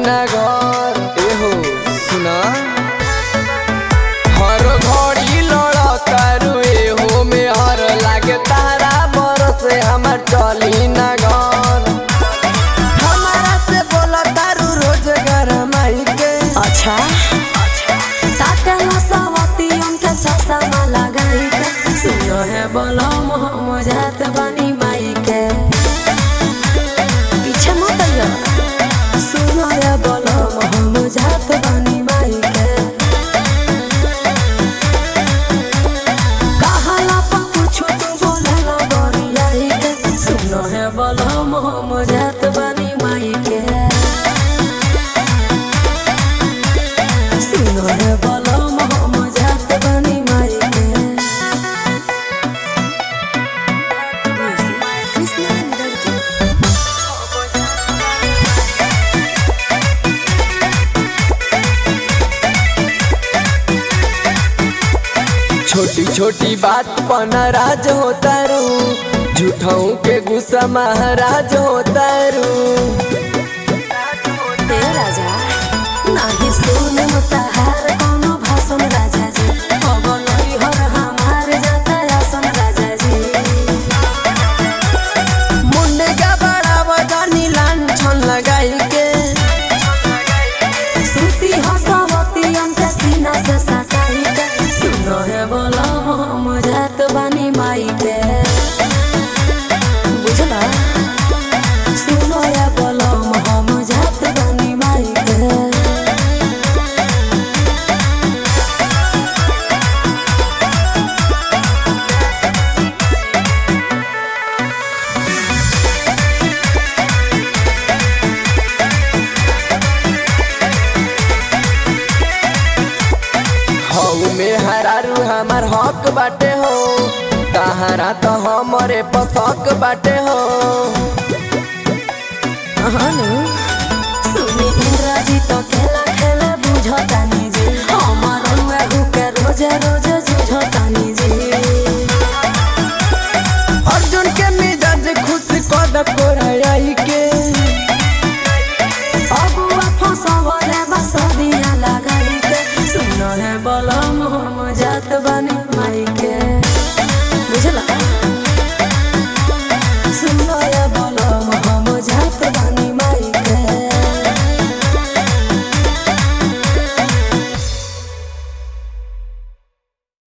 ना घर एहो सुना हर घड़ी लड़तारू एहो में हर लागे तारा बरस हमार चली ना घर हमारा से बोला तारू रोज गरमाई के अच्छा ताके मसावती उनके चश्मा लगाई के सुनो है बोलो हम जात बनी माई के पीछे मत आइयो सुनो है बोलो हम जात बनी माई के कहाला पर कुछ तू बोलेला गोरियाई के सुनो है बोलो हम जात बनी माई के सुनो है बोलो हम जात बनी माई के छोटी छोटी बात पर नाराज होता रू झूठों के गुस्सा महाराज होता रू ते राजा नाही सुन मुताहार कोनो भाषण राजा जी पवनई हर हमार जाता आसन राजा जी मुंडे का बड़ा बजानी लांछन लगाई के सुती हसवती अंते सीना से सटाई के सुनो है बोलो हम जात बनी माई के बुझला सुनो है बोलो हम जात बनी माई के हऊ में हरारू हमार हक बाटे हो तहरा तो हमरे पसक बाटे हो सुनी इंद्राजी तो खेला खेला बुझतानी जी हमार उहे के रोजे रोजे जुझतानी जी अर्जुन के मिजाज खुश कद कोराई के अबुआ फसवले बसदिया लगाई के सुनो है बोलो हम जात बनी माई के बुझला